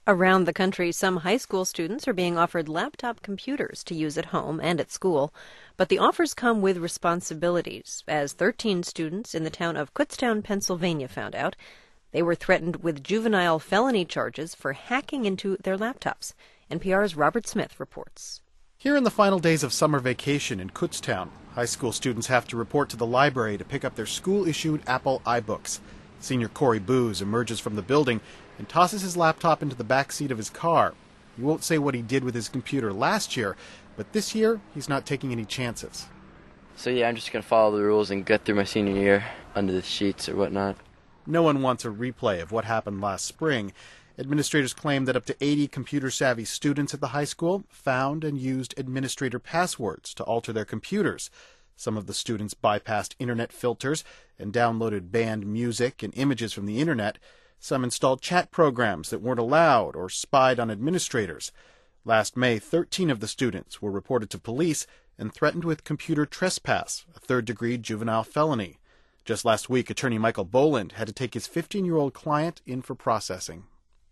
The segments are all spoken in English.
Around the country, some high school students are being offered laptop computers to use at home and at school, but the offers come with responsibilities, as 13 students in the town of Kutztown, Pennsylvania found out. They were threatened with juvenile felony charges for hacking into their laptops. NPR's Robert Smith reports. Here in the final days of summer vacation in Kutztown, high school students have to report to the library to pick up their school-issued Apple iBooks. Senior Corey Booz emerges from the building and tosses his laptop into the back seat of his car. He won't say what he did with his computer last year, but this year he's not taking any chances. So I'm just going to follow the rules and get through my senior year under the sheets or whatnot. No one wants a replay of what happened last spring. Administrators claim that up to 80 computer-savvy students at the high school found and used administrator passwords to alter their computers. Some of the students bypassed internet filters and downloaded banned music and images from the internet. Some installed chat programs that weren't allowed or spied on administrators. Last May, 13 of the students were reported to police and threatened with computer trespass, a third-degree juvenile felony. Just last week, attorney Michael Boland had to take his 15-year-old client in for processing.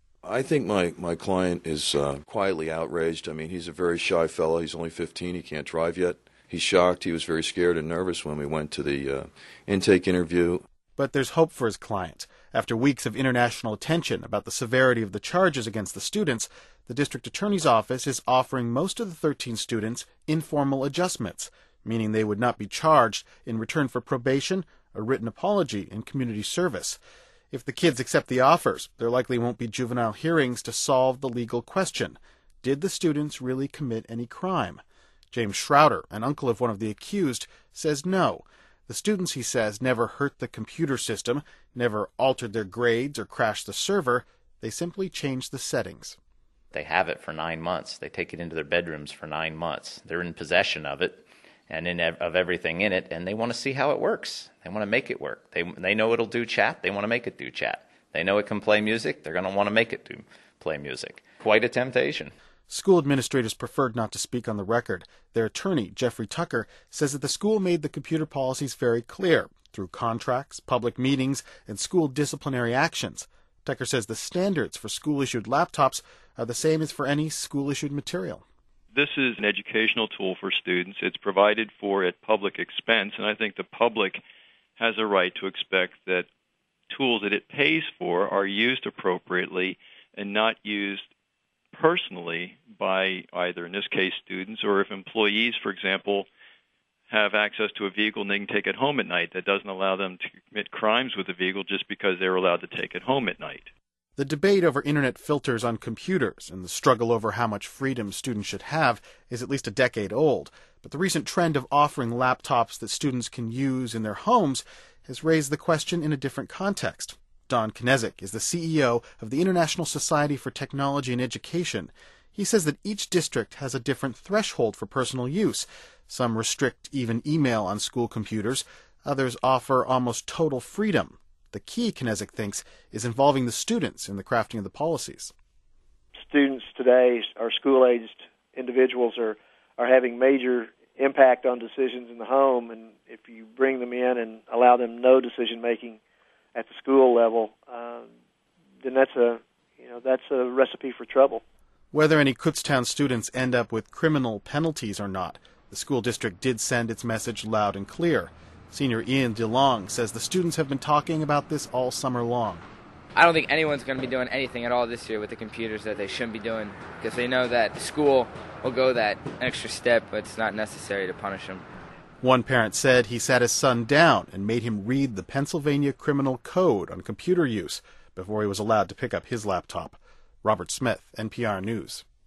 I think my client is quietly outraged. I mean, he's a very shy fellow. He's only 15. He can't drive yet. He's shocked. He was very scared and nervous when we went to the intake interview. But there's hope for his client. After weeks of international attention about the severity of the charges against the students, the district attorney's office is offering most of the 13 students informal adjustments, meaning they would not be charged in return for probation, a written apology, and community service. If the kids accept the offers, there likely won't be juvenile hearings to solve the legal question. Did the students really commit any crime? James Schroeder, an uncle of one of the accused, says no. The students, he says, never hurt the computer system, never altered their grades or crashed the server. They simply changed the settings. They have it for 9 months. They take it into their bedrooms for 9 months. They're in possession of it and of everything in it, and they want to see how it works. They want to make it work. They know it'll do chat. They want to make it do chat. They know it can play music. They're going to want to make it play music. Quite a temptation. School administrators preferred not to speak on the record. Their attorney, Jeffrey Tucker, says that the school made the computer policies very clear through contracts, public meetings, and school disciplinary actions. Tucker says the standards for school-issued laptops are the same as for any school-issued material. This is an educational tool for students. It's provided for at public expense, and I think the public has a right to expect that tools that it pays for are used appropriately and not used personally by either, in this case, students, or if employees, for example, have access to a vehicle and they can take it home at night. That doesn't allow them to commit crimes with the vehicle just because they're allowed to take it home at night. The debate over internet filters on computers and the struggle over how much freedom students should have is at least a decade old, but the recent trend of offering laptops that students can use in their homes has raised the question in a different context. Don Knezik is the CEO of the International Society for Technology and Education. He says that each district has a different threshold for personal use. Some restrict even email on school computers. Others offer almost total freedom. The key, Knezik thinks, is involving the students in the crafting of the policies. Students today, our school-aged individuals, are having major impact on decisions in the home, and if you bring them in and allow them no decision-making at the school level, then that's a recipe for trouble. Whether any Kutztown students end up with criminal penalties or not, the school district did send its message loud and clear. Senior Ian DeLong says the students have been talking about this all summer long. I don't think anyone's going to be doing anything at all this year with the computers that they shouldn't be doing, because they know that the school will go that extra step, but it's not necessary to punish them. One parent said he sat his son down and made him read the Pennsylvania Criminal Code on computer use before he was allowed to pick up his laptop. Robert Smith, NPR News.